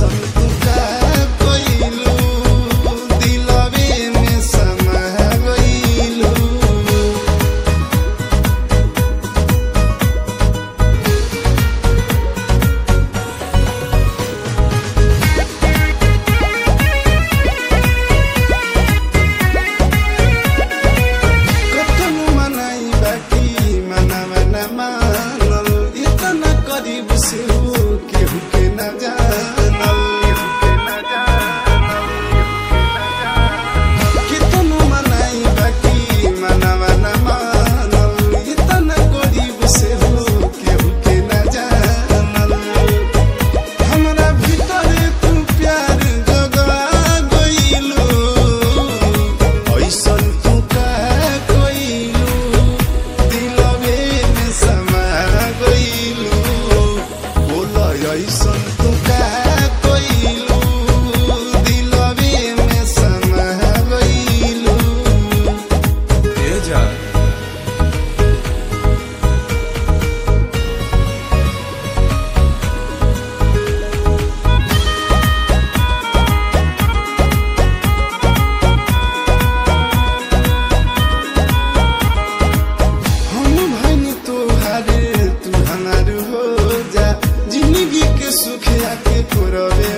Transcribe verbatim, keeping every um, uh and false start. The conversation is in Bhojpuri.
ऐसन तू का कोइलू दिलवे में समा गइलू। कतनो मनाई बाकी मना मना मानल इतना करीब से हो केहू के न जानल। कितनो मनाई बाकी मना मना मानल इतना करीब से हो केहू के न जानल। हमरा भीतर तू प्यार जगा गइलू ऐसन तू का कोइलू दिलवे में समा गइलू। बोल ऐसन तू का कोइलू दिलवे में समा गइलू। ए जा हम भनी तोहारे तू हमार हो जा जिंदगी के सुख आके पुरवे